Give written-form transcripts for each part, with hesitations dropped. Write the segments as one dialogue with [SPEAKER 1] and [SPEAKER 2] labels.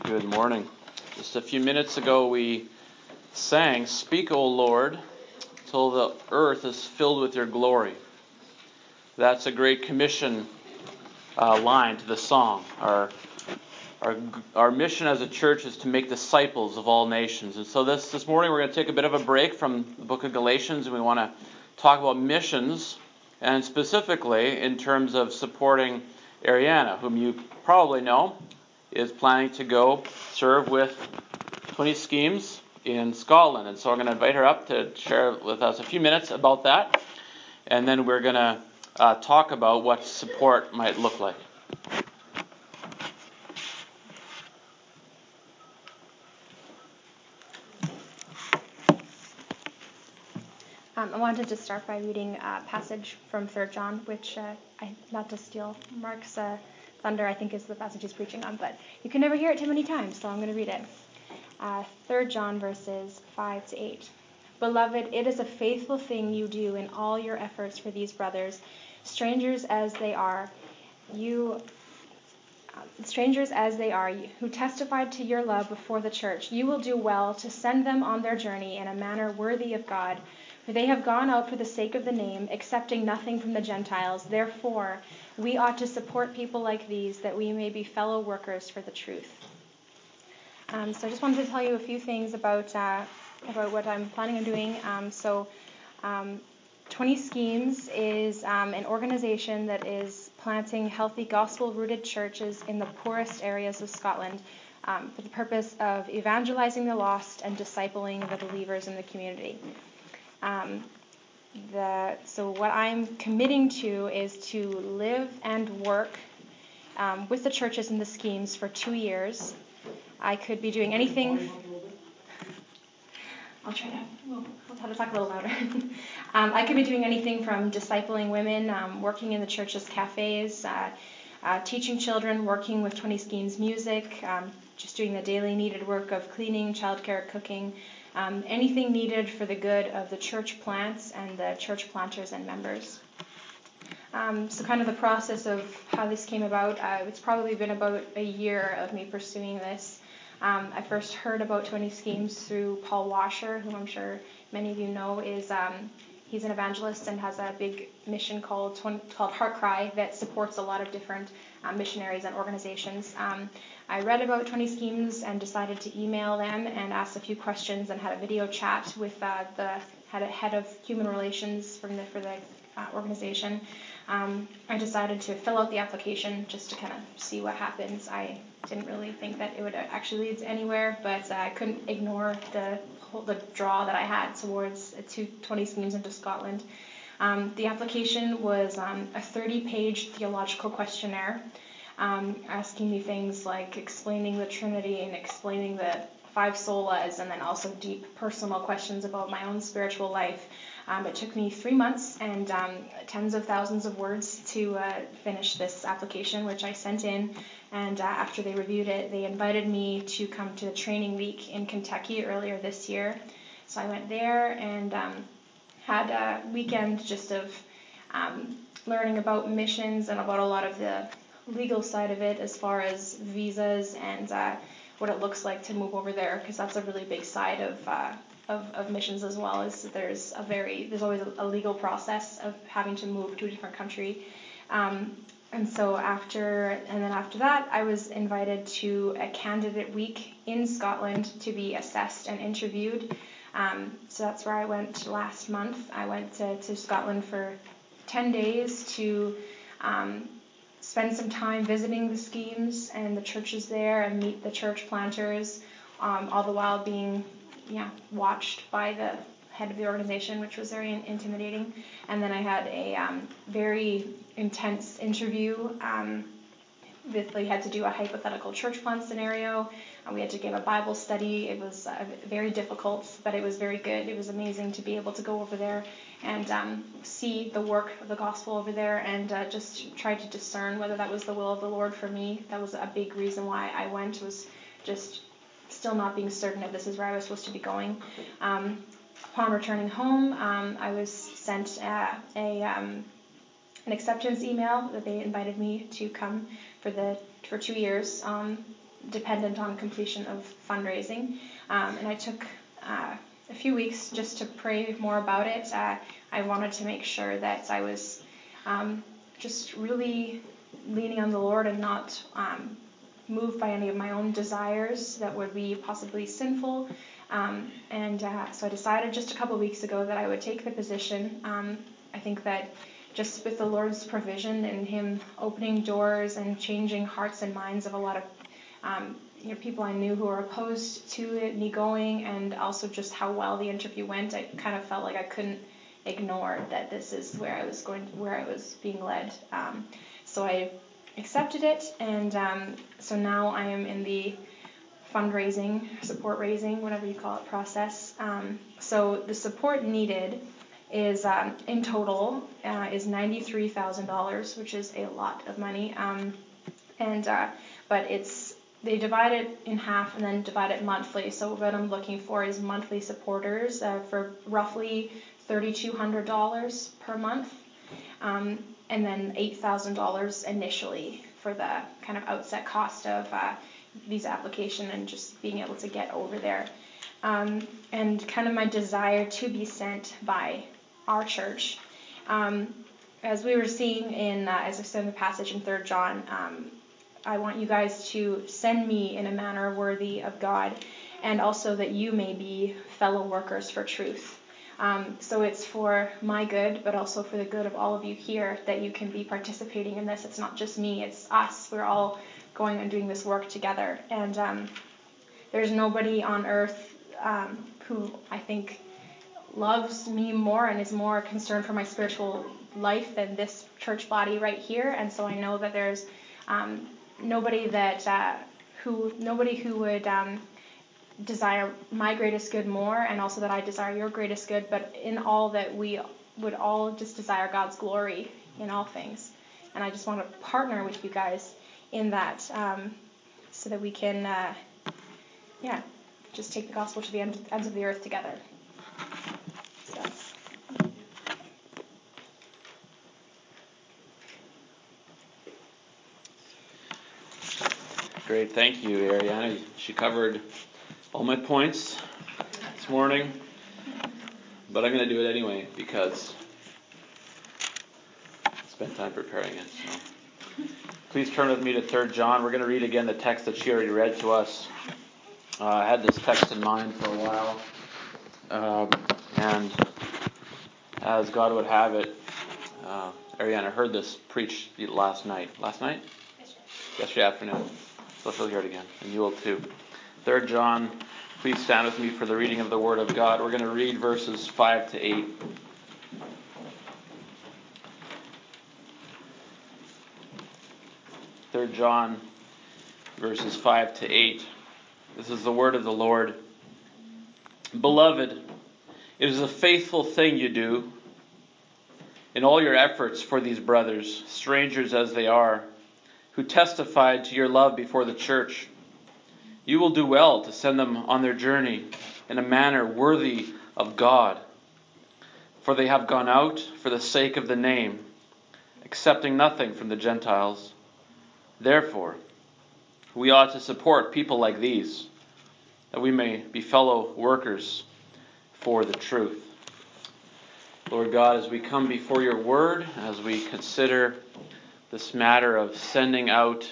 [SPEAKER 1] Good morning. Just a few minutes ago we sang, "Speak, O Lord, till the earth is filled with your glory." That's a great commission line to the song. Our mission as a church is to make disciples of all nations. And so this morning we're going to take a bit of a break from the book of Galatians, and we want to talk about missions, and specifically in terms of supporting Ariana, whom you probably know is planning to go serve with 20 Schemes in Scotland. And so I'm going to invite her up to share with us a few minutes about that. And then we're going to talk about what support might look like.
[SPEAKER 2] I wanted to start by reading a passage from 3 John, which, not to steal Mark's thunder, I think is the passage he's preaching on, but you can never hear it too many times, so I'm going to read it. 3 John verses 5 to 8. Beloved, it is a faithful thing you do in all your efforts for these brothers, strangers as they are, who testified to your love before the church. You will do well to send them on their journey in a manner worthy of God, for they have gone out for the sake of the name, accepting nothing from the Gentiles. Therefore, we ought to support people like these, that we may be fellow workers for the truth. So I just wanted to tell you a few things about what I'm planning on doing. 20 Schemes is an organization that is planting healthy gospel-rooted churches in the poorest areas of Scotland for the purpose of evangelizing the lost and discipling the believers in the community. So what I'm committing to is to live and work with the churches and the Schemes for 2 years. I could be doing anything. I'll try to talk a little louder. I could be doing anything from discipling women, working in the church's cafes, teaching children, working with 20 Schemes music, just doing the daily needed work of cleaning, childcare, cooking, anything needed for the good of the church plants and the church planters and members. So kind of the process of how this came about, it's probably been about a year of me pursuing this. I first heard about 20 Schemes through Paul Washer, who I'm sure many of you know he's an evangelist and has a big mission called Heart Cry that supports a lot of different missionaries and organizations. I read about 20 Schemes and decided to email them and ask a few questions and had a video chat with the head of human relations for the organization. I decided to fill out the application just to kind of see what happens. I didn't really think that it would actually lead to anywhere, but I couldn't ignore the draw that I had towards 20 Schemes into Scotland. The application was a 30-page theological questionnaire, asking me things like explaining the Trinity and explaining the 5 solas, and then also deep personal questions about my own spiritual life. It took me 3 months and tens of thousands of words to finish this application, which I sent in. And after they reviewed it, they invited me to come to a training week in Kentucky earlier this year. So I went there and had a weekend just of learning about missions and about a lot of the legal side of it as far as visas and what it looks like to move over there, because that's a really big side of missions as well. Is there's always a legal process of having to move to a different country. And so after that, I was invited to a candidate week in Scotland to be assessed and interviewed. So that's where I went last month. I went to Scotland for 10 days to spend some time visiting the Schemes and the churches there and meet the church planters, all the while being watched by the head of the organization, which was very intimidating. And then I had a very intense interview. We had to do a hypothetical church plant scenario. We had to give a Bible study. It was very difficult, but it was very good. It was amazing to be able to go over there and see the work of the gospel over there and just try to discern whether that was the will of the Lord for me. That was a big reason why I went, was just still not being certain if this is where I was supposed to be going. Upon returning home, I was sent an acceptance email that they invited me to come for 2 years. dependent on completion of fundraising. And I took a few weeks just to pray more about it. I wanted to make sure that I was just really leaning on the Lord and not moved by any of my own desires that would be possibly sinful. So I decided just a couple of weeks ago that I would take the position. I think that just with the Lord's provision and Him opening doors and changing hearts and minds of a lot of people I knew who were opposed to me going, and also just how well the interview went, I kind of felt like I couldn't ignore that this is where I was being led. So I accepted it, and so now I am in the fundraising, support raising, whatever you call it, process. So the support needed is in total is $93,000, which is a lot of money. But they divide it in half and then divide it monthly. So what I'm looking for is monthly supporters for roughly $3,200 per month, and then $8,000 initially for the kind of outset cost of visa application and just being able to get over there. And kind of my desire to be sent by our church. As we were seeing as I said in the passage in 3 John, I want you guys to send me in a manner worthy of God, and also that you may be fellow workers for truth. So it's for my good, but also for the good of all of you here, that you can be participating in this. It's not just me, it's us. We're all going and doing this work together. And there's nobody on earth who I think loves me more and is more concerned for my spiritual life than this church body right here. And so I know that there's nobody who would desire my greatest good more, and also that I desire your greatest good, but in all that we would all just desire God's glory in all things. And I just want to partner with you guys in that, so that we can just take the gospel to the ends of the earth together. So.
[SPEAKER 1] Great, thank you, Ariana. She covered all my points this morning, but I'm going to do it anyway because I spent time preparing it. So please turn with me to 3 John. We're going to read again the text that she already read to us. I had this text in mind for a while, and as God would have it, Ariana heard this preached last night. Last night? Yesterday afternoon. So she'll hear it again, and you will too. 3 John, please stand with me for the reading of the Word of God. We're going to read verses 5 to 8. Third John, verses 5 to 8. This is the word of the Lord. Beloved, it is a faithful thing you do in all your efforts for these brothers, strangers as they are, who testified to your love before the church. You will do well to send them on their journey in a manner worthy of God, for they have gone out for the sake of the name, accepting nothing from the Gentiles. Therefore, we ought to support people like these, that we may be fellow workers for the truth. Lord God, as we come before your word, as we consider this matter of sending out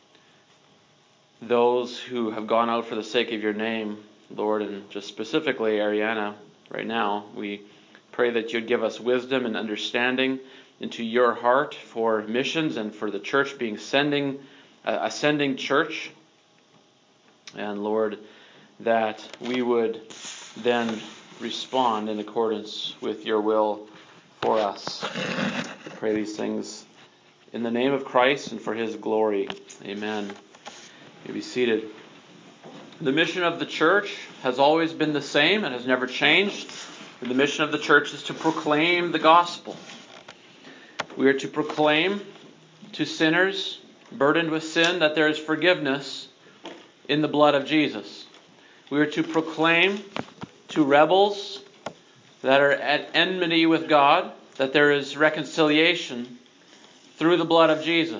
[SPEAKER 1] those who have gone out for the sake of your name, Lord, and just specifically Ariana right now, we pray that you'd give us wisdom and understanding into your heart for missions and for the church being a sending church. And Lord, that we would then respond in accordance with your will for us. I pray these things in the name of Christ and for his glory. Amen. You may be seated. The mission of the church has always been the same and has never changed. The mission of the church is to proclaim the gospel. We are to proclaim to sinners burdened with sin that there is forgiveness in the blood of Jesus. We are to proclaim to rebels that are at enmity with God that there is reconciliation through the blood of Jesus.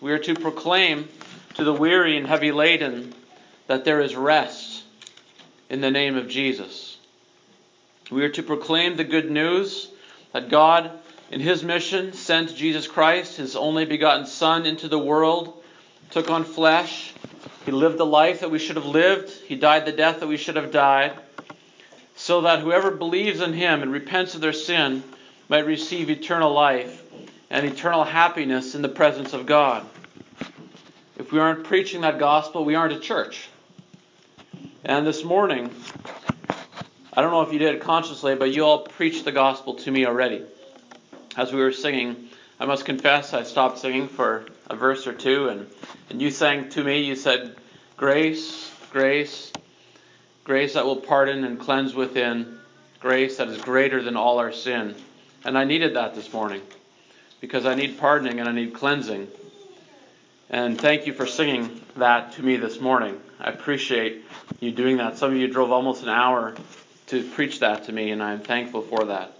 [SPEAKER 1] We are to proclaim to the weary and heavy laden that there is rest in the name of Jesus. We are to proclaim the good news that God, in His mission, sent Jesus Christ, His only begotten Son, into the world, took on flesh. He lived the life that we should have lived. He died the death that we should have died, so that whoever believes in Him and repents of their sin might receive eternal life and eternal happiness in the presence of God. If we aren't preaching that gospel, we aren't a church. And this morning, I don't know if you did it consciously, but you all preached the gospel to me already. As we were singing, I must confess I stopped singing for a verse or two, and you sang to me, you said, grace, grace, grace that will pardon and cleanse within, grace that is greater than all our sin. And I needed that this morning, because I need pardoning and I need cleansing. And thank you for singing that to me this morning. I appreciate you doing that. Some of you drove almost an hour to preach that to me, and I'm thankful for that.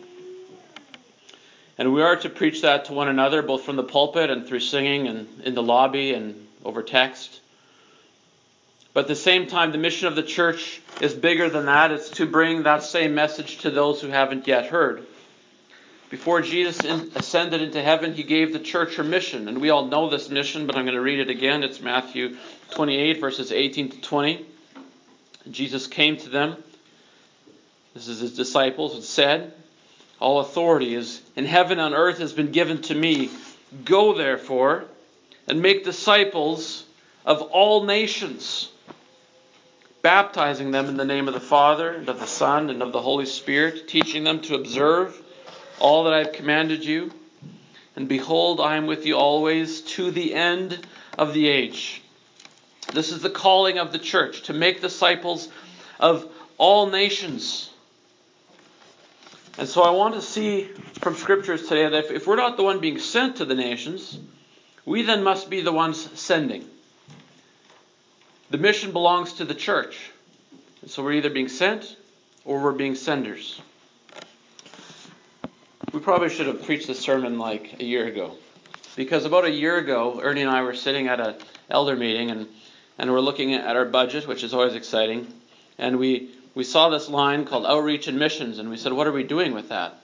[SPEAKER 1] And we are to preach that to one another, both from the pulpit and through singing and in the lobby and over text. But at the same time, the mission of the church is bigger than that. It's to bring that same message to those who haven't yet heard. Before Jesus ascended into heaven, He gave the church her mission. And we all know this mission, but I'm going to read it again. It's Matthew 28, verses 18 to 20. Jesus came to them, this is His disciples, and said, all authority is in heaven and on earth has been given to me. Go therefore and make disciples of all nations, baptizing them in the name of the Father and of the Son and of the Holy Spirit, teaching them to observe all that I have commanded you. And behold, I am with you always to the end of the age. This is the calling of the church, to make disciples of all nations. And so I want to see from Scriptures today that if we're not the one being sent to the nations, we then must be the ones sending. The mission belongs to the church. And so we're either being sent or we're being senders. We probably should have preached this sermon like a year ago. Because about a year ago, Ernie and I were sitting at an elder meeting and we're looking at our budget, which is always exciting. And we saw this line called Outreach and Missions, and we said, what are we doing with that?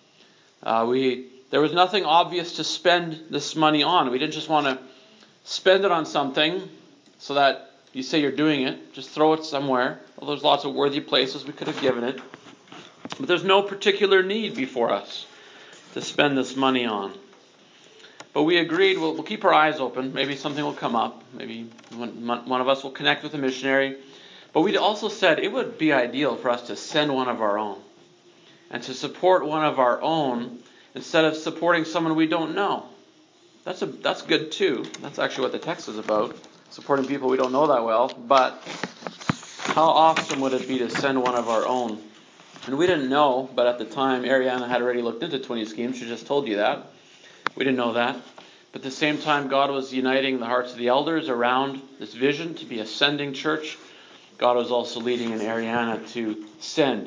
[SPEAKER 1] There was nothing obvious to spend this money on. We didn't just want to spend it on something so that you say you're doing it. Just throw it somewhere. Well, there's lots of worthy places we could have given it. But there's no particular need before us to spend this money on. But we agreed we'll keep our eyes open. Maybe something will come up. Maybe one of us will connect with a missionary. But we also said it would be ideal for us to send one of our own and to support one of our own instead of supporting someone we don't know. That's good too. That's actually what the text is about, supporting people we don't know that well. But how awesome would it be to send one of our own? And we didn't know, but at the time, Ariana had already looked into 20 schemes. She just told you that. We didn't know that. But at the same time, God was uniting the hearts of the elders around this vision to be a sending church. God was also leading in Ariana to send.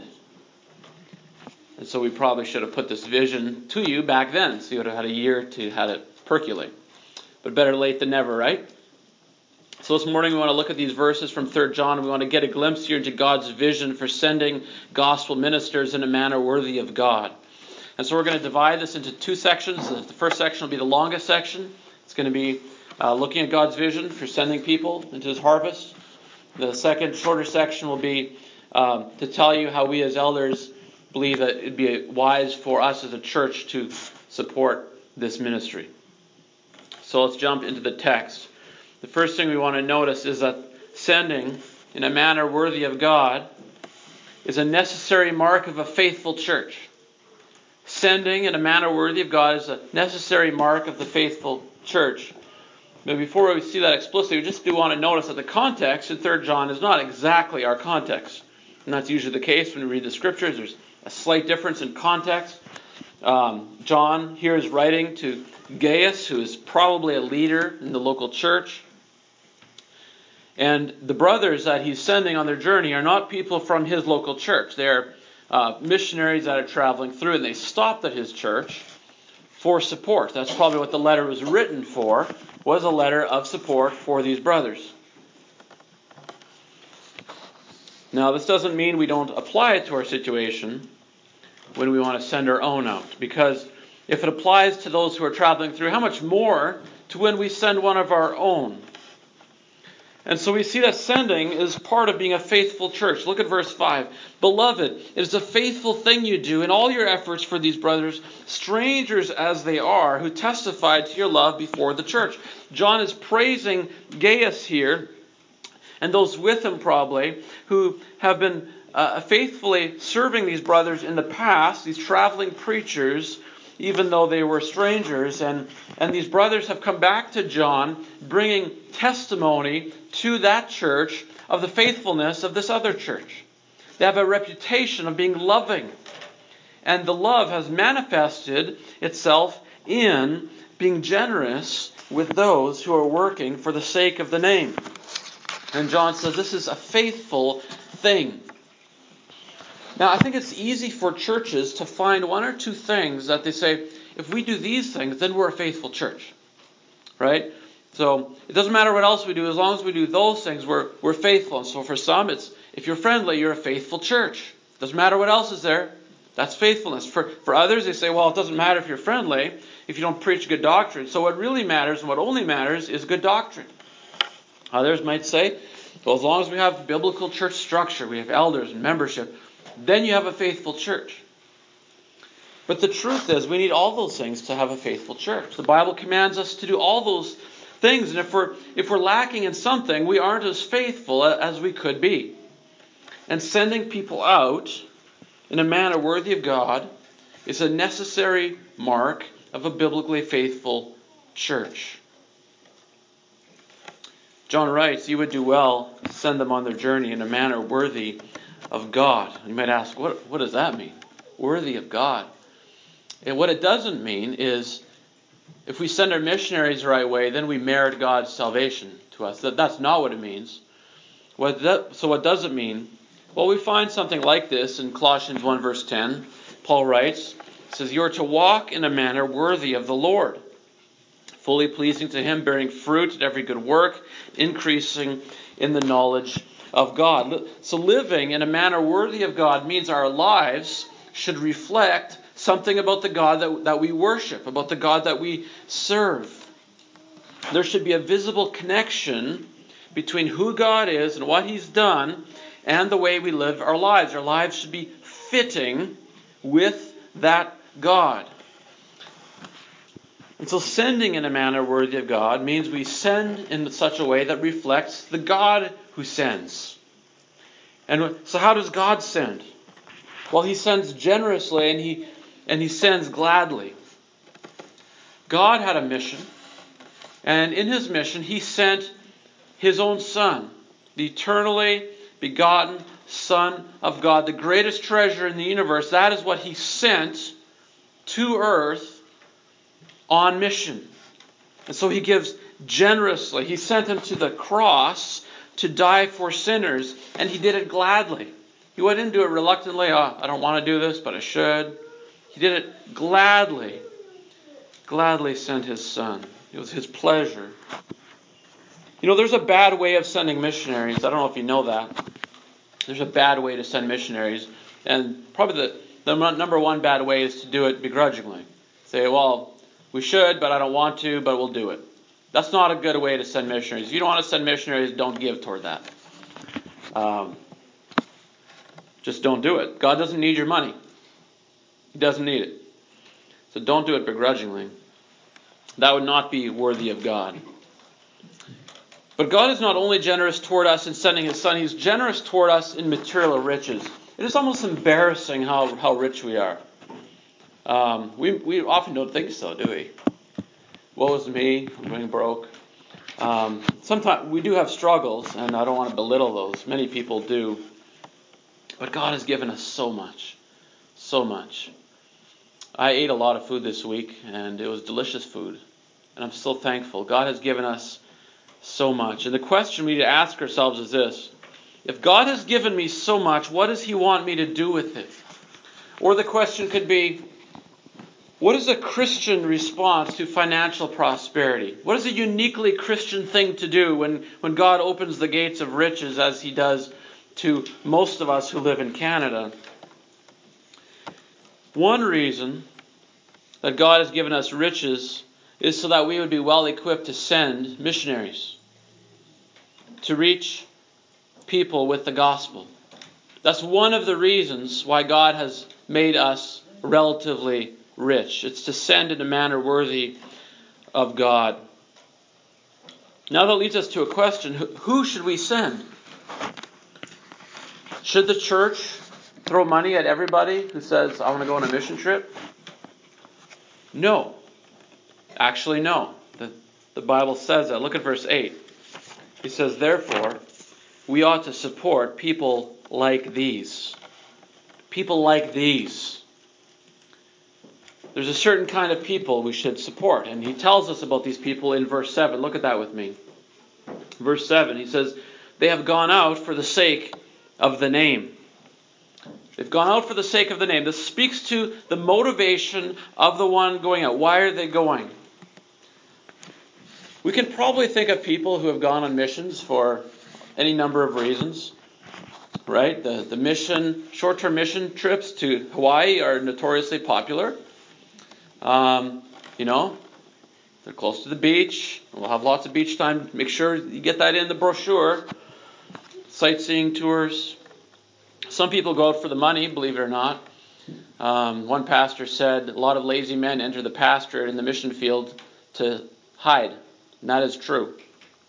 [SPEAKER 1] And so we probably should have put this vision to you back then, so you would have had a year to have it percolate. But better late than never, right? So this morning we want to look at these verses from 3 John. We want to get a glimpse here into God's vision for sending gospel ministers in a manner worthy of God. And so we're going to divide this into two sections. The first section will be the longest section. It's going to be looking at God's vision for sending people into His harvest. The second, shorter section will be to tell you how we as elders believe that it would be wise for us as a church to support this ministry. So let's jump into the text. The first thing we want to notice is that sending in a manner worthy of God is a necessary mark of a faithful church. Sending in a manner worthy of God is a necessary mark of the faithful church. But before we see that explicitly, we just do want to notice that the context in 3 John is not exactly our context. And that's usually the case when we read the Scriptures. There's a slight difference in context. John here is writing to Gaius, who is probably a leader in the local church. And the brothers that he's sending on their journey are not people from his local church. They're missionaries that are traveling through, and they stopped at his church for support. That's probably what the letter was written for. was a letter of support for these brothers. Now, this doesn't mean we don't apply it to our situation when we want to send our own out, because if it applies to those who are traveling through, how much more to when we send one of our own? And so we see that sending is part of being a faithful church. Look at verse 5. Beloved, it is a faithful thing you do in all your efforts for these brothers, strangers as they are, who testified to your love before the church. John is praising Gaius here, and those with him probably, who have been faithfully serving these brothers in the past, these traveling preachers, even though they were strangers. And these brothers have come back to John, bringing testimony to that church of the faithfulness of this other church. They have a reputation of being loving. And the love has manifested itself in being generous with those who are working for the sake of the name. And John says this is a faithful thing. Now, I think it's easy for churches to find one or two things that they say, if we do these things, then we're a faithful church. Right? So, it doesn't matter what else we do, as long as we do those things, we're faithful. And so for some, it's, if you're friendly, you're a faithful church. Doesn't matter what else is there. That's faithfulness. For others, they say, well, it doesn't matter if you're friendly, if you don't preach good doctrine. So what really matters, and what only matters, is good doctrine. Others might say, well, as long as we have biblical church structure, we have elders and membership, then you have a faithful church. But the truth is, we need all those things to have a faithful church. The Bible commands us to do all those things, and if we're lacking in something, we aren't as faithful as we could be. And sending people out in a manner worthy of God is a necessary mark of a biblically faithful church. John writes, you would do well to send them on their journey in a manner worthy of God. You might ask, what does that mean? Worthy of God. And what it doesn't mean is, if we send our missionaries the right way, then we merit God's salvation to us. That's not what it means. So what does it mean? Well, we find something like this in Colossians 1 verse 10. Paul writes, it says, you are to walk in a manner worthy of the Lord, fully pleasing to Him, bearing fruit in every good work, increasing in the knowledge of God. So living in a manner worthy of God means our lives should reflect something about the God that we worship, about the God that we serve. There should be a visible connection between who God is and what He's done and the way we live our lives. Our lives should be fitting with that God. And so sending in a manner worthy of God means we send in such a way that reflects the God who sends. And so how does God send? Well, He sends generously and He sends gladly. God had a mission, and in His mission He sent His own Son, the eternally begotten Son of God, the greatest treasure in the universe. That is what He sent to earth on mission. And so He gives generously. He sent Him to the cross to die for sinners, and He did it gladly. He didn't do it reluctantly. I don't want to do this, but I should. He did it gladly. Gladly sent His Son. It was His pleasure. You know, there's a bad way of sending missionaries. I don't know if you know that. There's a bad way to send missionaries. And probably the number one bad way is to do it begrudgingly. Say, well, we should, but I don't want to, but we'll do it. That's not a good way to send missionaries. If you don't want to send missionaries, don't give toward that. Just don't do it. God doesn't need your money. He doesn't need it. So don't do it begrudgingly. That would not be worthy of God. But God is not only generous toward us in sending His Son, He's generous toward us in material riches. It is almost embarrassing how rich we are. We often don't think so, do we? Woe is me, I'm going broke. Sometimes we do have struggles, and I don't want to belittle those. Many people do. But God has given us so much. So much. I ate a lot of food this week, and it was delicious food. And I'm so thankful. God has given us so much. And the question we need to ask ourselves is this. If God has given me so much, what does He want me to do with it? Or the question could be, What is a Christian response to financial prosperity? What is a uniquely Christian thing to do when God opens the gates of riches as He does to most of us who live in Canada? One reason that God has given us riches is so that we would be well equipped to send missionaries, to reach people with the gospel. That's one of the reasons why God has made us relatively rich. It's to send in a manner worthy of God. Now that leads us to a question. Who should we send? Should the church throw money at everybody who says, I want to go on a mission trip? No. Actually, no. The Bible says that. Look at verse 8. He says, therefore, we ought to support people like these. People like these. There's a certain kind of people we should support. And he tells us about these people in verse 7. Look at that with me. Verse 7, he says, they have gone out for the sake of the name. They've gone out for the sake of the name. This speaks to the motivation of the one going out. Why are they going? We can probably think of people who have gone on missions for any number of reasons. Right? The short-term mission trips to Hawaii are notoriously popular. They're close to the beach. We'll have lots of beach time. Make sure you get that in the brochure. Sightseeing tours. Some people go out for the money, believe it or not. One pastor said a lot of lazy men enter the pastorate in the mission field to hide. And that is true.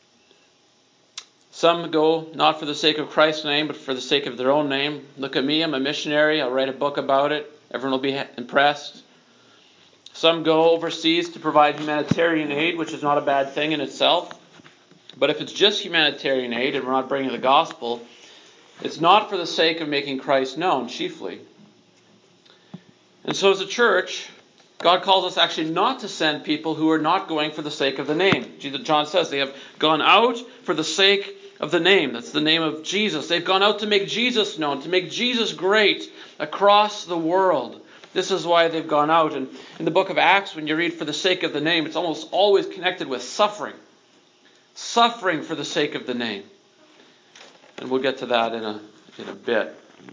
[SPEAKER 1] Some go not for the sake of Christ's name, but for the sake of their own name. Look at me, I'm a missionary. I'll write a book about it. Everyone will be impressed. Some go overseas to provide humanitarian aid, which is not a bad thing in itself. But if it's just humanitarian aid and we're not bringing the gospel, it's not for the sake of making Christ known, chiefly. And so as a church, God calls us actually not to send people who are not going for the sake of the name. John says they have gone out for the sake of the name. That's the name of Jesus. They've gone out to make Jesus known, to make Jesus great across the world. This is why they've gone out. And in the book of Acts, when you read for the sake of the name, it's almost always connected with suffering. Suffering for the sake of the name. And we'll get to that in a bit.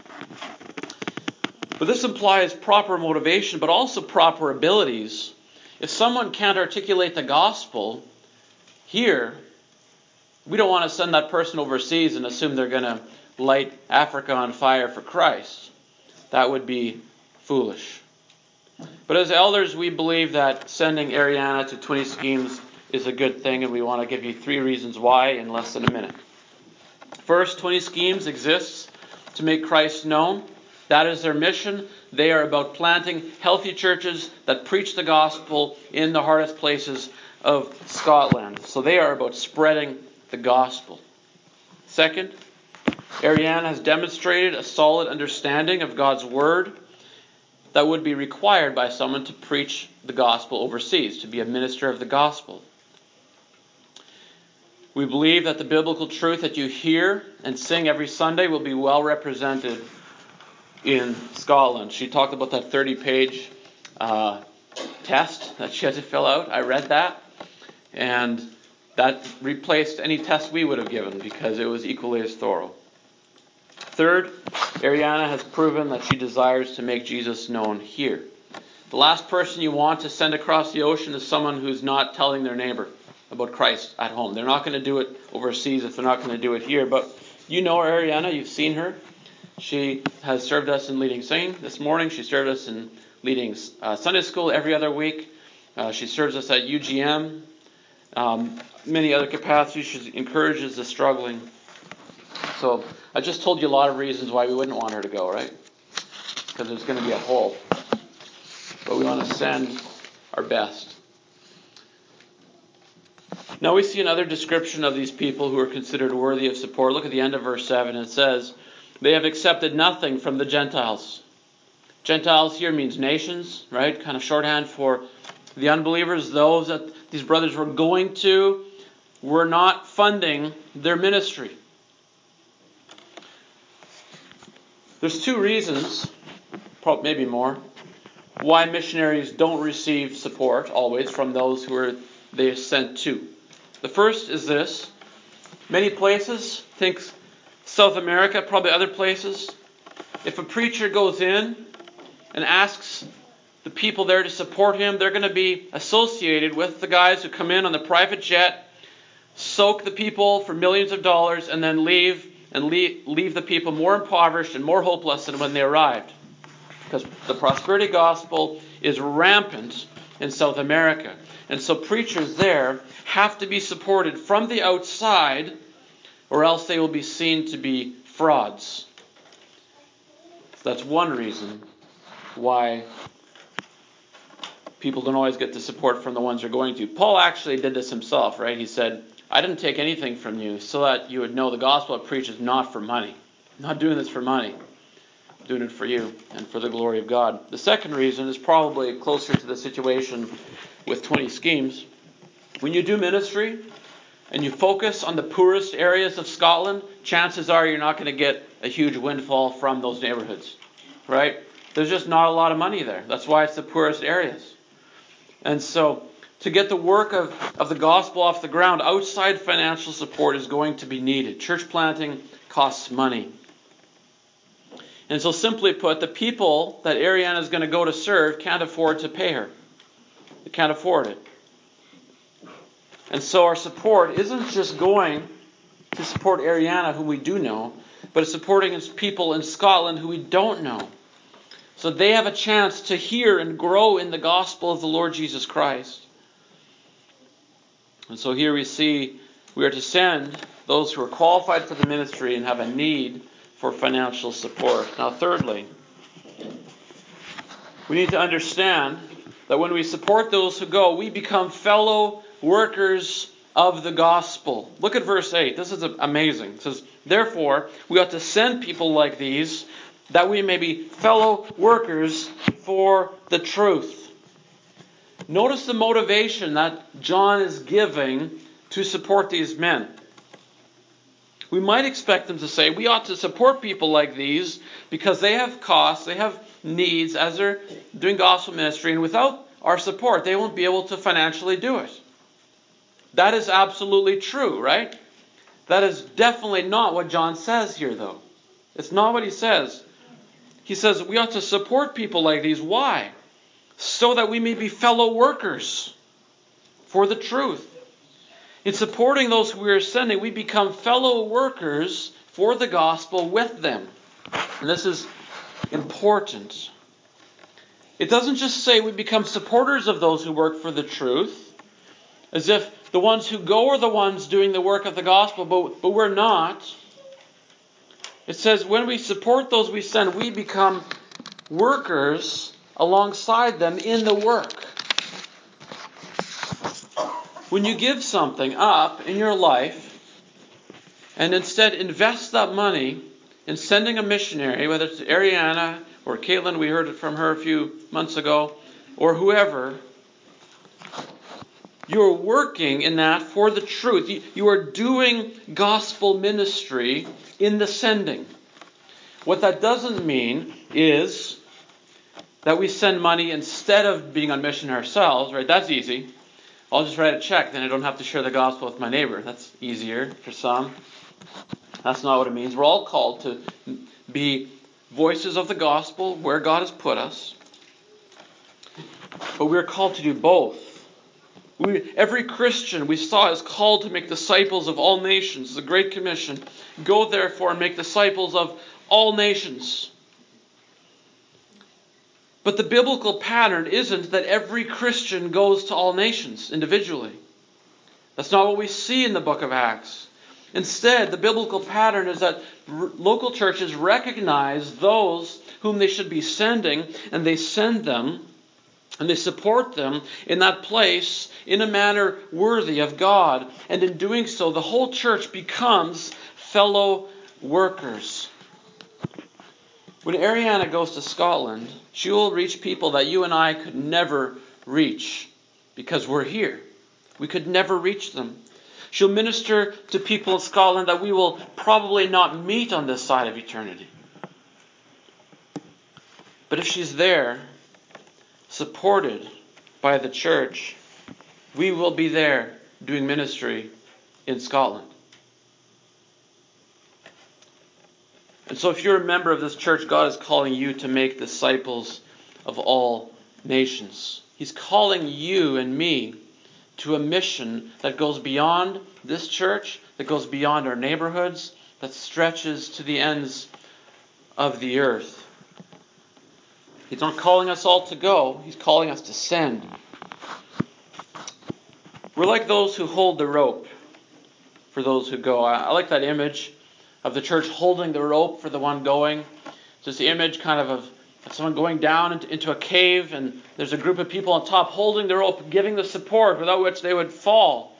[SPEAKER 1] But this implies proper motivation, but also proper abilities. If someone can't articulate the gospel here, we don't want to send that person overseas and assume they're going to light Africa on fire for Christ. That would be foolish. But as elders, we believe that sending Ariana to 20 Schemes is a good thing, and we want to give you 3 reasons why in less than a minute. First, 20 Schemes exists to make Christ known. That is their mission. They are about planting healthy churches that preach the gospel in the hardest places of Scotland. So they are about spreading the gospel. Second, Ariana has demonstrated a solid understanding of God's word that would be required by someone to preach the gospel overseas, to be a minister of the gospel. We believe that the biblical truth that you hear and sing every Sunday will be well represented in Scotland. She talked about that 30-page test that she had to fill out. I read that, and that replaced any test we would have given because it was equally as thorough. Third, Ariana has proven that she desires to make Jesus known here. The last person you want to send across the ocean is someone who's not telling their neighbor about Christ at home. They're not going to do it overseas if they're not going to do it here. But you know Ariana, you've seen her. She has served us in leading singing this morning. She served us in leading Sunday school every other week. She serves us at UGM. Many other capacities. She encourages the struggling. So I just told you a lot of reasons why we wouldn't want her to go, right? Because there's going to be a hole. But we want to send our best. Now we see another description of these people who are considered worthy of support. Look at the end of verse 7. It says, they have accepted nothing from the Gentiles. Gentiles here means nations, right? Kind of shorthand for the unbelievers. Those that these brothers were going to were not funding their ministry. There's 2 reasons, maybe more, why missionaries don't receive support always from those who they are sent to. The first is this. Many places, think South America, probably other places, if a preacher goes in and asks the people there to support him, they're going to be associated with the guys who come in on the private jet, soak the people for millions of dollars, and then leave the people more impoverished and more hopeless than when they arrived. Because the prosperity gospel is rampant in South America. And so preachers there have to be supported from the outside, or else they will be seen to be frauds. That's one reason why people don't always get the support from the ones they're going to. Paul actually did this himself, right? He said, I didn't take anything from you so that you would know the gospel I preach is not for money. I'm not doing this for money. I'm doing it for you and for the glory of God. The second reason is probably closer to the situation with 20 schemes. When you do ministry and you focus on the poorest areas of Scotland, chances are you're not going to get a huge windfall from those neighborhoods, right? There's just not a lot of money there. That's why it's the poorest areas. And so to get the work of the gospel off the ground, outside financial support is going to be needed. Church planting costs money. And so simply put, the people that Ariana is going to go to serve can't afford to pay her. They can't afford it. And so our support isn't just going to support Ariana, who we do know, but it's supporting people in Scotland who we don't know. So they have a chance to hear and grow in the gospel of the Lord Jesus Christ. And so here we see we are to send those who are qualified for the ministry and have a need for financial support. Now thirdly, we need to understand that when we support those who go, we become fellow workers of the gospel. Look at verse 8. This is amazing. It says, therefore, we ought to send people like these that we may be fellow workers for the truth. Notice the motivation that John is giving to support these men. We might expect them to say, we ought to support people like these because they have costs, they have needs as they're doing gospel ministry, and without our support, they won't be able to financially do it. That is absolutely true, right? That is definitely not what John says here, though. It's not what he says. He says we ought to support people like these. Why? So that we may be fellow workers for the truth. In supporting those who we are sending, we become fellow workers for the gospel with them. And this is important. It doesn't just say we become supporters of those who work for the truth, as if the ones who go are the ones doing the work of the gospel, but we're not. It says when we support those we send, we become workers alongside them in the work. When you give something up in your life and instead invest that money in sending a missionary, whether it's Ariana or Caitlin, we heard it from her a few months ago, or whoever, you're working in that for the truth. You are doing gospel ministry in the sending. What that doesn't mean is that we send money instead of being on mission ourselves, right? That's easy. I'll just write a check, then I don't have to share the gospel with my neighbor. That's easier for some. That's not what it means. We're all called to be voices of the gospel where God has put us. But we're called to do both. Every Christian we saw is called to make disciples of all nations. The Great Commission. Go therefore and make disciples of all nations. But the biblical pattern isn't that every Christian goes to all nations individually. That's not what we see in the book of Acts. Instead, the biblical pattern is that local churches recognize those whom they should be sending, and they send them, and they support them in that place in a manner worthy of God. And in doing so, the whole church becomes fellow workers. When Ariana goes to Scotland, she will reach people that you and I could never reach because we're here. We could never reach them. She'll minister to people in Scotland that we will probably not meet on this side of eternity. But if she's there, supported by the church, we will be there doing ministry in Scotland. And so if you're a member of this church, God is calling you to make disciples of all nations. He's calling you and me to a mission that goes beyond this church, that goes beyond our neighborhoods, that stretches to the ends of the earth. He's not calling us all to go. He's calling us to send. We're like those who hold the rope for those who go. I like that image of the church holding the rope for the one going. It's this image kind of someone going down into a cave, and there's a group of people on top holding the rope, giving the support without which they would fall.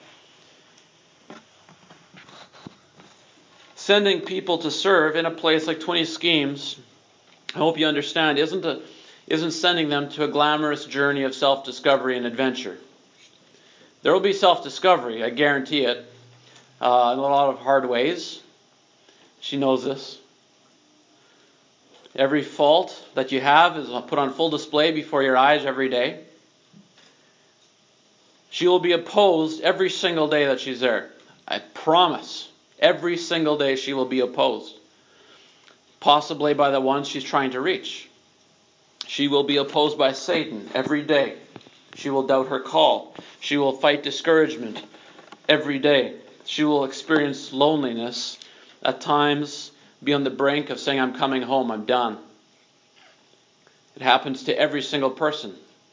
[SPEAKER 1] Sending people to serve in a place like 20 Schemes, I hope you understand, isn't sending them to a glamorous journey of self-discovery and adventure. There will be self-discovery, I guarantee it, in a lot of hard ways. She knows this. Every fault that you have is put on full display before your eyes every day. She will be opposed every single day that she's there. I promise. Every single day she will be opposed. Possibly by the ones she's trying to reach. She will be opposed by Satan every day. She will doubt her call. She will fight discouragement every day. She will experience loneliness, at times be on the brink of saying, I'm coming home, I'm done. It happens to every single person.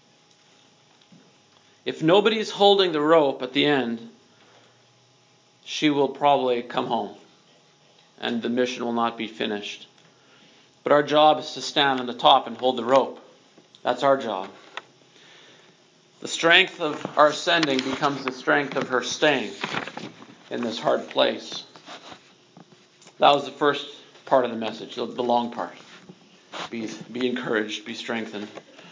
[SPEAKER 1] If nobody's holding the rope at the end, she will probably come home and the mission will not be finished. But our job is to stand on the top and hold the rope. That's our job. The strength of our sending becomes the strength of her staying in this hard place. That was the first part of the message, the long part. Be encouraged, be strengthened.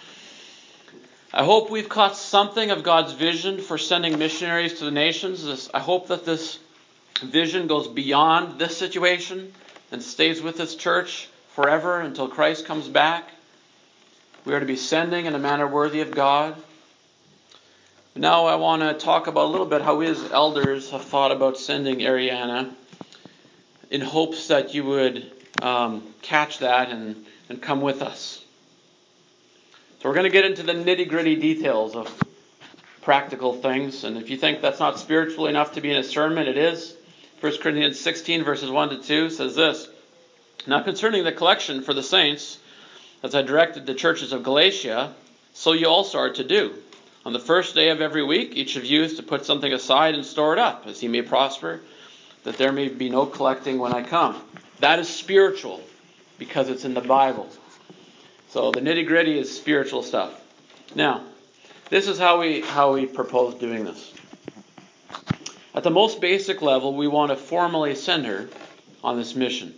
[SPEAKER 1] I hope we've caught something of God's vision for sending missionaries to the nations. I hope that this vision goes beyond this situation and stays with this church forever until Christ comes back. We are to be sending in a manner worthy of God. Now I want to talk about a little bit how we as elders have thought about sending Ariana, in hopes that you would catch that and come with us. So we're going to get into the nitty-gritty details of practical things. And if you think that's not spiritual enough to be in a sermon, it is. 1 Corinthians 16 verses 1 to 2 says this. Now concerning the collection for the saints, as I directed the churches of Galatia, so you also are to do. On the first day of every week, each of you is to put something aside and store it up, as he may prosper, that there may be no collecting when I come. That is spiritual, because it's in the Bible. So the nitty-gritty is spiritual stuff. Now, this is how we propose doing this. At the most basic level, we want to formally send her on this mission.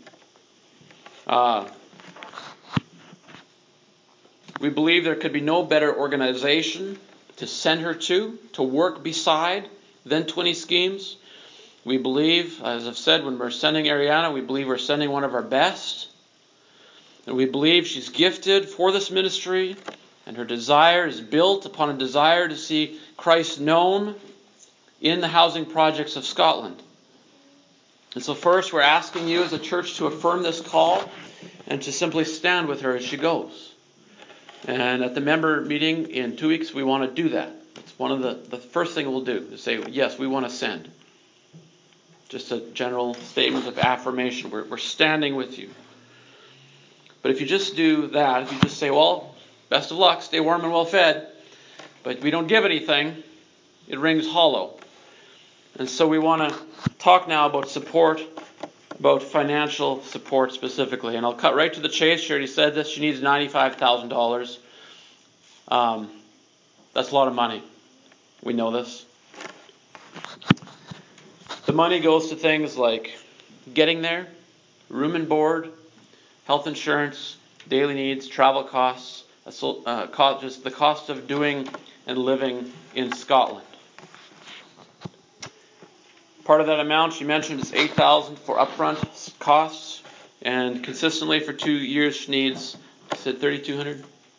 [SPEAKER 1] We believe there could be no better organization to send her to work beside, than 20 Schemes. We believe, as I've said, when we're sending Ariana, we believe we're sending one of our best. And we believe she's gifted for this ministry, and her desire is built upon a desire to see Christ known in the housing projects of Scotland. And so first, we're asking you as a church to affirm this call and to simply stand with her as she goes. And at the member meeting in 2 weeks, we want to do that. It's one of the first thing we'll do, is say, yes, we want to send. Just a general statement of affirmation. We're standing with you. But if you just do that, if you just say, well, best of luck, stay warm and well fed, but we don't give anything, it rings hollow. And so we want to talk now about support, about financial support specifically. And I'll cut right to the chase. She already said this. She needs $95,000. That's a lot of money. We know this. The money goes to things like getting there, room and board, health insurance, daily needs, travel costs, just the cost of doing and living in Scotland. Part of that amount she mentioned is $8,000 for upfront costs, and consistently for 2 years she needs, I said $3,200,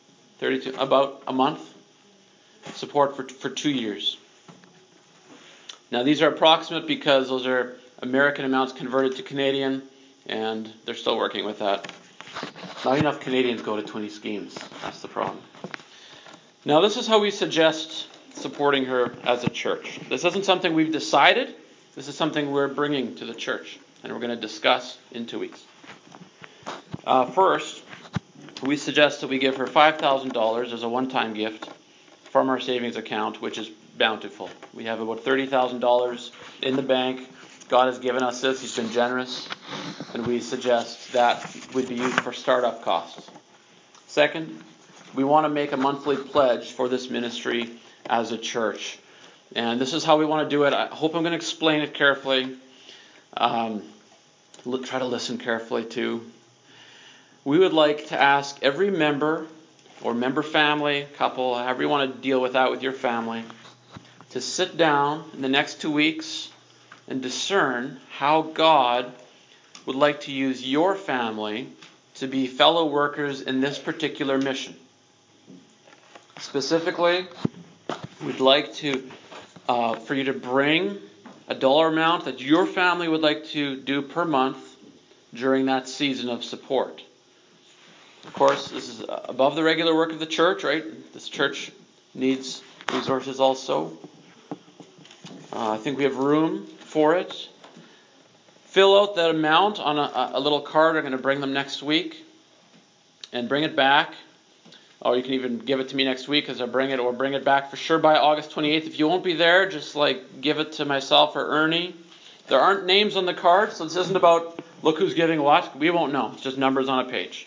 [SPEAKER 1] 32, about a month. Support for 2 years. Now these are approximate because those are American amounts converted to Canadian, and they're still working with that. Not enough Canadians go to 20 schemes. That's the problem. Now this is how we suggest supporting her as a church. This isn't something we've decided. This is something we're bringing to the church, and we're going to discuss in 2 weeks. First, we suggest that we give her $5,000 as a one-time gift from our savings account, which is bountiful. We have about $30,000 in the bank. God has given us this. He's been generous. And we suggest that would be used for startup costs. Second, we want to make a monthly pledge for this ministry as a church. And this is how we want to do it. I hope I'm going to explain it carefully. Try to listen carefully too. We would like to ask every member or member family, couple, however you want to deal with that with your family, to sit down in the next 2 weeks and discern how God would like to use your family to be fellow workers in this particular mission. Specifically, we'd like to for you to bring a dollar amount that your family would like to do per month during that season of support. Of course, this is above the regular work of the church, right? This church needs resources also. I think we have room for it. Fill out that amount on a little card. I'm going to bring them next week. And bring it back. Or you can even give it to me next week as I bring it, or bring it back for sure by August 28th. If you won't be there, just give it to myself or Ernie. There aren't names on the card, so this isn't about look who's giving what. We won't know. It's just numbers on a page.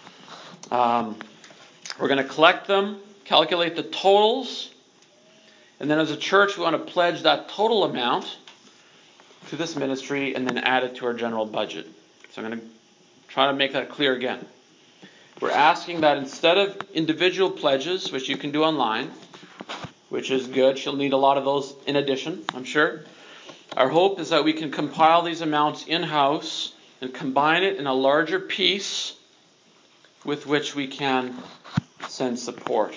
[SPEAKER 1] We're going to collect them, calculate the totals, and then as a church we want to pledge that total amount to this ministry and then add it to our general budget. So I'm going to try to make that clear again. We're asking that instead of individual pledges, which you can do online, which is good, she'll need a lot of those in addition, I'm sure. Our hope is that we can compile these amounts in-house and combine it in a larger piece with which we can send support.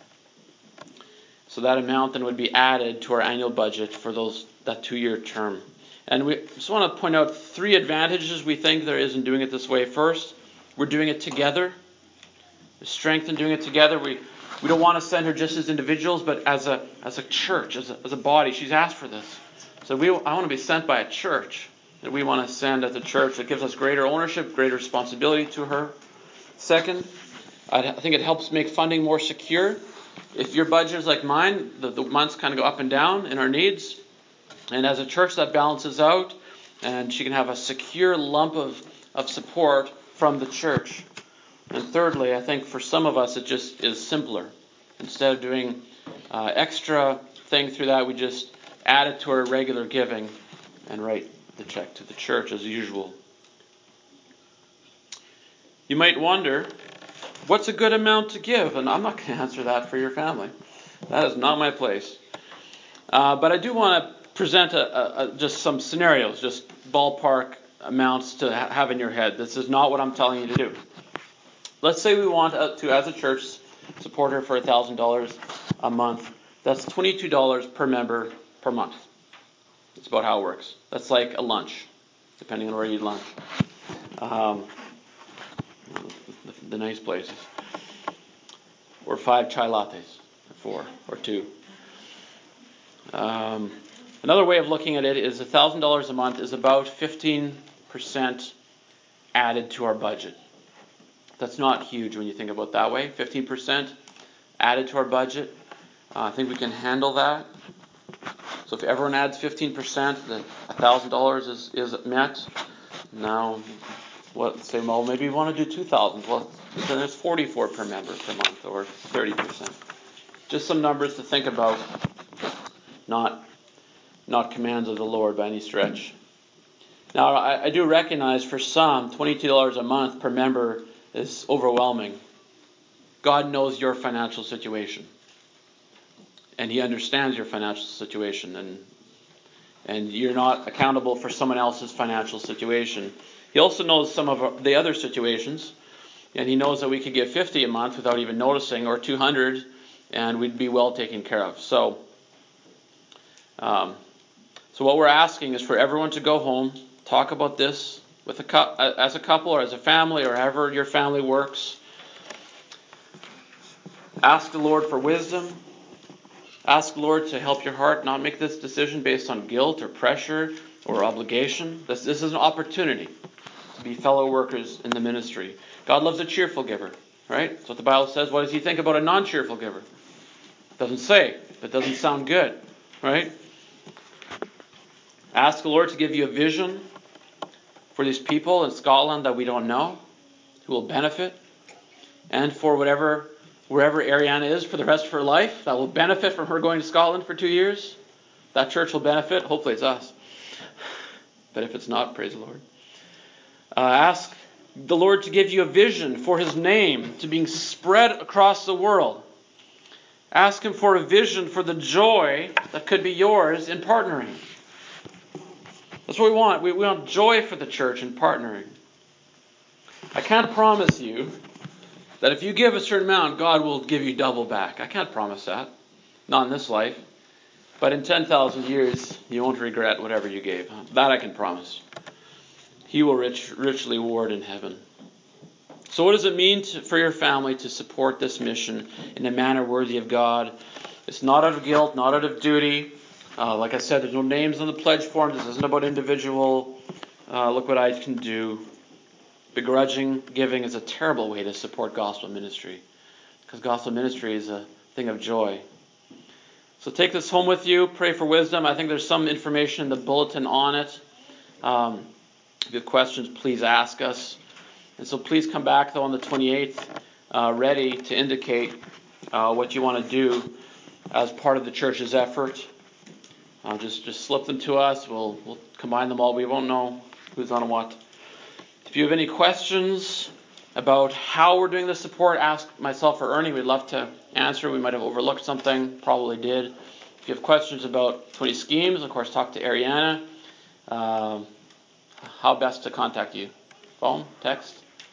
[SPEAKER 1] So that amount then would be added to our annual budget for that 2-year term. And we just want to point out 3 advantages we think there is in doing it this way. First, we're doing it together. There's strength in doing it together. We don't want to send her just as individuals, but as a church, as a body. She's asked for this. So I want to be sent by a church that we want to send as a church that gives us greater ownership, greater responsibility to her. Second, I think it helps make funding more secure. If your budget is like mine, the months kind of go up and down in our needs. And as a church, that balances out, and she can have a secure lump of support from the church. And thirdly, I think for some of us it just is simpler. Instead of doing extra thing through that, we just add it to our regular giving and write the check to the church as usual. You might wonder, what's a good amount to give? And I'm not going to answer that for your family. That is not my place. But I do want to present just some scenarios, just ballpark amounts to have in your head. This is not what I'm telling you to do. Let's say we want to, as a church, support her for $1,000 a month. That's $22 per member per month. That's about how it works. That's like a lunch, depending on where you eat lunch. The nice places. Or 5 chai lattes, 4 or 2. Another way of looking at it is $1,000 a month is about 15% added to our budget. That's not huge when you think about it that way. 15% added to our budget. I think we can handle that. So if everyone adds 15%, then $1,000 is met. Now, say, well, maybe we want to do 2,000. Well, then it's 44 per member per month, or 30%. Just some numbers to think about. Not commands of the Lord by any stretch. Now, I do recognize for some, $22 a month per member is overwhelming. God knows your financial situation. And He understands your financial situation. And you're not accountable for someone else's financial situation. He also knows some of the other situations. And He knows that we could give $50 a month without even noticing, or $200, and we'd be well taken care of. So what we're asking is for everyone to go home, talk about this with as a couple or as a family or however your family works. Ask the Lord for wisdom. Ask the Lord to help your heart not make this decision based on guilt or pressure or obligation. This is an opportunity to be fellow workers in the ministry. God loves a cheerful giver, right? That's what the Bible says. What does He think about a non-cheerful giver? It doesn't say, but it doesn't sound good, right? Ask the Lord to give you a vision for these people in Scotland that we don't know, who will benefit, and for wherever Ariana is for the rest of her life, that will benefit from her going to Scotland for 2 years. That church will benefit. Hopefully it's us. But if it's not, praise the Lord. Ask the Lord to give you a vision for His name to being spread across the world. Ask Him for a vision for the joy that could be yours in partnering. That's what we want. We want joy for the church in partnering. I can't promise you that if you give a certain amount, God will give you double back. I can't promise that. Not in this life. But in 10,000 years, you won't regret whatever you gave. That I can promise. He will richly reward in heaven. So what does it mean for your family to support this mission in a manner worthy of God? It's not out of guilt, not out of duty. Like I said, there's no names on the pledge form. This isn't about individual. Look what I can do. Begrudging giving is a terrible way to support gospel ministry, because gospel ministry is a thing of joy. So take this home with you. Pray for wisdom. I think there's some information in the bulletin on it. If you have questions, please ask us. And so please come back, though, on the 28th, ready to indicate what you want to do as part of the church's effort. Just slip them to us. We'll combine them all. We won't know who's on what. If you have any questions about how we're doing the support, ask myself or Ernie. We'd love to answer. We might have overlooked something. Probably did. If you have questions about 20 schemes, of course, talk to Ariana. How best to contact you? Phone? Text?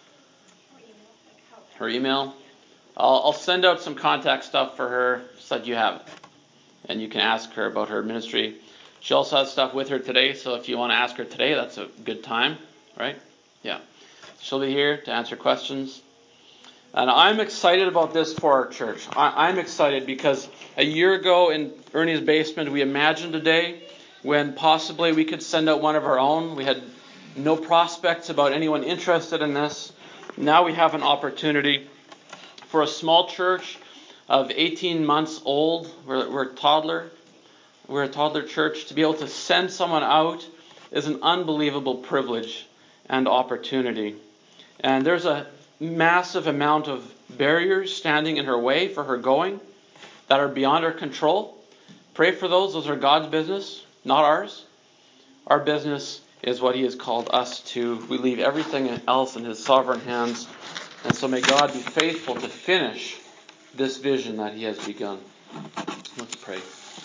[SPEAKER 1] Her email? I'll send out some contact stuff for her so that you have it. And you can ask her about her ministry. She also has stuff with her today, so if you want to ask her today, that's a good time, right? Yeah. She'll be here to answer questions. And I'm excited about this for our church. I'm excited because a year ago in Ernie's basement, we imagined a day when possibly we could send out one of our own. We had no prospects about anyone interested in this. Now we have an opportunity for a small church of 18 months old. We're a toddler. We're a toddler church. To be able to send someone out is an unbelievable privilege and opportunity. And there's a massive amount of barriers standing in her way for her going that are beyond our control. Pray for those. Those are God's business, not ours. Our business is what He has called us to. We leave everything else in His sovereign hands. And so may God be faithful to finish this vision that He has begun. Let's pray.